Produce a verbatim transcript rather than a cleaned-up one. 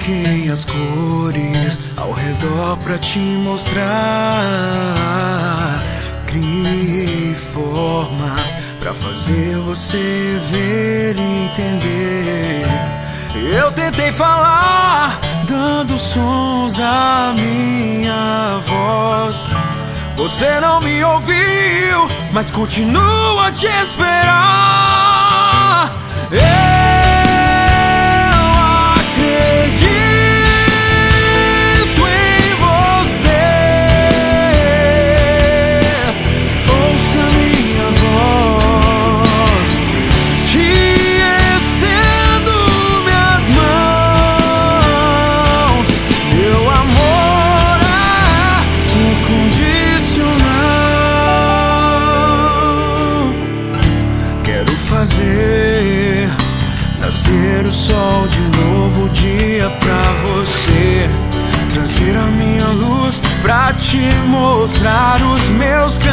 troquei as cores ao redor pra te mostrar. Criei formas pra fazer você ver e entender. Eu tentei falar, dando sons à minha voz. Você não me ouviu, mas continua a te esperar. Eu acredito em você. Ouça minha voz, te estendo minhas mãos. Meu amor é incondicional. Quero fazer nascer o sol de um novo dia pra você, trazer a minha luz pra te mostrar os meus caminhos.